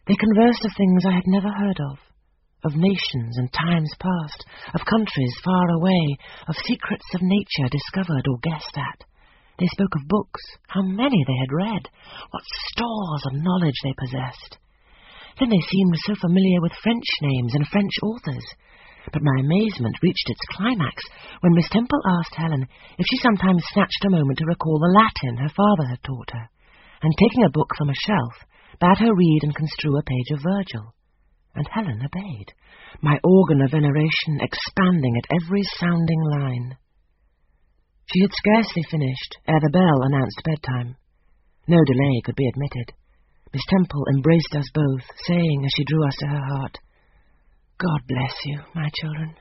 They conversed of things I had never heard of nations and times past, of countries far away, of secrets of nature discovered or guessed at. They spoke of books, how many they had read, what stores of knowledge they possessed. Then they seemed so familiar with French names and French authors. But my amazement reached its climax when Miss Temple asked Helen if she sometimes snatched a moment to recall the Latin her father had taught her, and taking a book from a shelf, bade her read and construe a page of Virgil. And Helen obeyed, my organ of veneration expanding at every sounding line. She had scarcely finished ere the bell announced bedtime. No delay could be admitted. Miss Temple embraced us both, saying as she drew us to her heart, "God bless you, my children."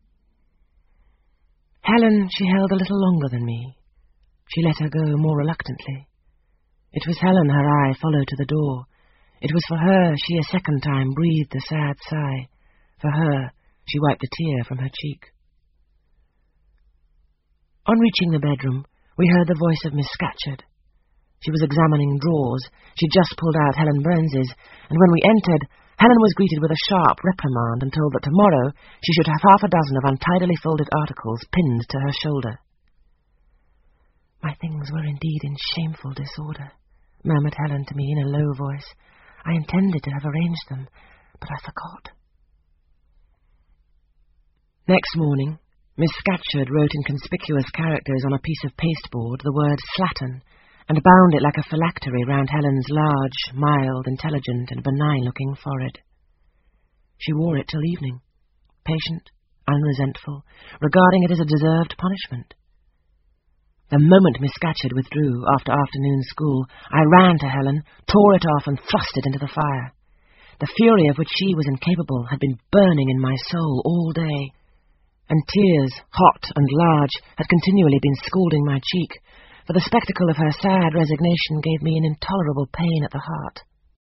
Helen she held a little longer than me. She let her go more reluctantly. It was Helen her eye followed to the door. It was for her she a second time breathed the sad sigh. For her she wiped the tear from her cheek. On reaching the bedroom, we heard the voice of Miss Scatcherd. She was examining drawers. She'd just pulled out Helen Burns's, and when we entered, Helen was greeted with a sharp reprimand and told that tomorrow she should have half a dozen of untidily folded articles pinned to her shoulder. "My things were indeed in shameful disorder," murmured Helen to me in a low voice. "I intended to have arranged them, but I forgot." Next morning, Miss Scatcherd wrote in conspicuous characters on a piece of pasteboard the word slattern, and bound it like a phylactery round Helen's large, mild, intelligent, and benign-looking forehead. She wore it till evening, patient, unresentful, regarding it as a deserved punishment. The moment Miss Scatcherd withdrew after afternoon school, I ran to Helen, tore it off, and thrust it into the fire. The fury of which she was incapable had been burning in my soul all day, and tears, hot and large, had continually been scalding my cheek, for the spectacle of her sad resignation gave me an intolerable pain at the heart.